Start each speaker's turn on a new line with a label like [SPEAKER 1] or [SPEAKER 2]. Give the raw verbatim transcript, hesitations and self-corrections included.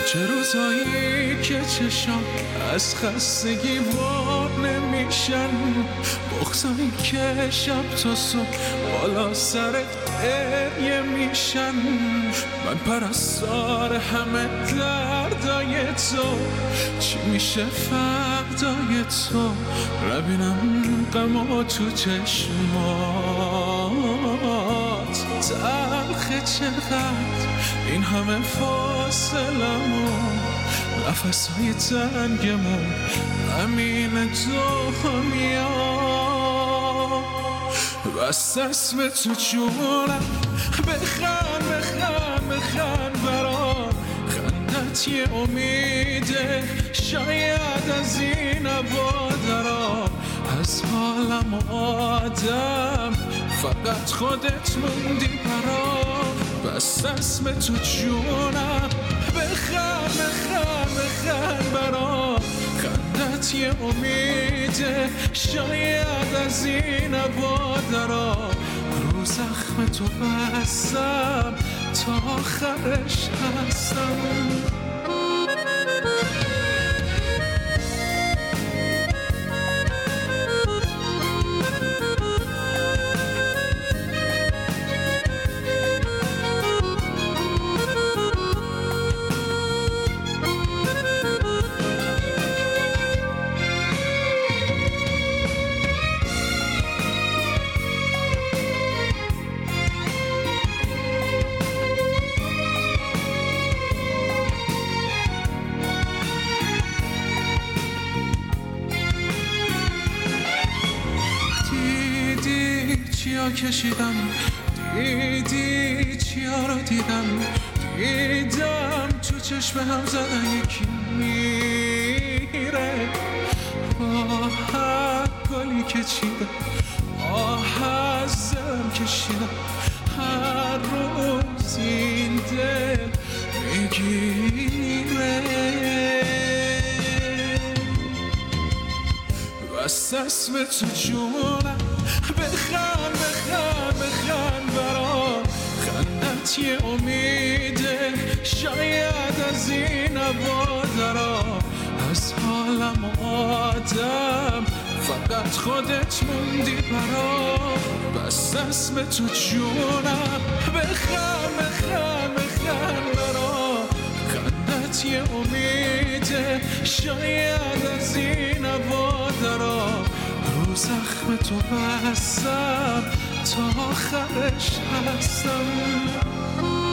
[SPEAKER 1] چه روزایی که چشام از خستگی وار نمیشن، بغضایی که شب تا صبح بالا سرت گریه میشن. من پرستار همه دردای تو، چی میشه فردای تو؟ ربینم غمو تو چشمات تلخه چقدر این همه فاصلمون، نفسهای تنگمون امین تو میاد. بس اسم تو جونم بخند بخند بخند برام، خندت یه امیده شاید از این عبادرام. از حالم آدم فقط خودت موندی برام. بس اسم تو جونم بخند بخند بخند برام، خندت یه امیده شاید از این عبادرام. رو زخم تو بستم تا آخرش هستم. چیا کشیدم، دیدی چیا رو دیدم، دیدم تو چشم هم زدن یکی میره. آه گلی که چیدم، آه از دلم کشیدم، هر روز این دل میگیره. بس اسم تو جونم بخند بخند بخند برام، خندت یه امیده شاید از این عبادرام. از حالم آدم فقط خودت موندی برام. بس اسم تو جونم بخند بخند بخند برام، خندت یه امیده شاید از این عبادرام. رو زخم تو بستم تا آخرش هستم.